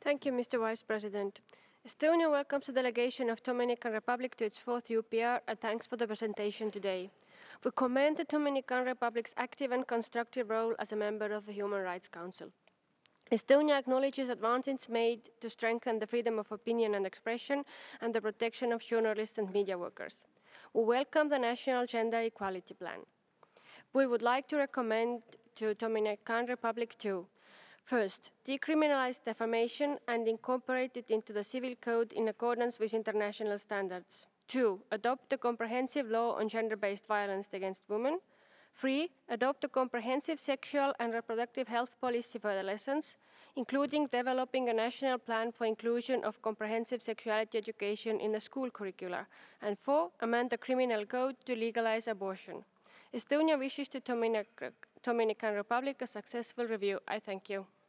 Thank you, Mr. Vice President. Estonia welcomes the delegation of Dominican Republic to its fourth UPR and thanks for the presentation today. We commend the Dominican Republic's active and constructive role as a member of the Human Rights Council. Estonia acknowledges advances made to strengthen the freedom of opinion and expression and the protection of journalists and media workers. We welcome the National Gender Equality Plan. We would like to recommend to Dominican Republic to first, decriminalize defamation and incorporate it into the civil code in accordance with international standards. Two, adopt a comprehensive law on gender-based violence against women. Three, adopt a comprehensive sexual and reproductive health policy for adolescents, including developing a national plan for inclusion of comprehensive sexuality education in the school curricula. And four, amend the criminal code to legalize abortion. Estonia wishes to Dominican Republic a successful review. I thank you.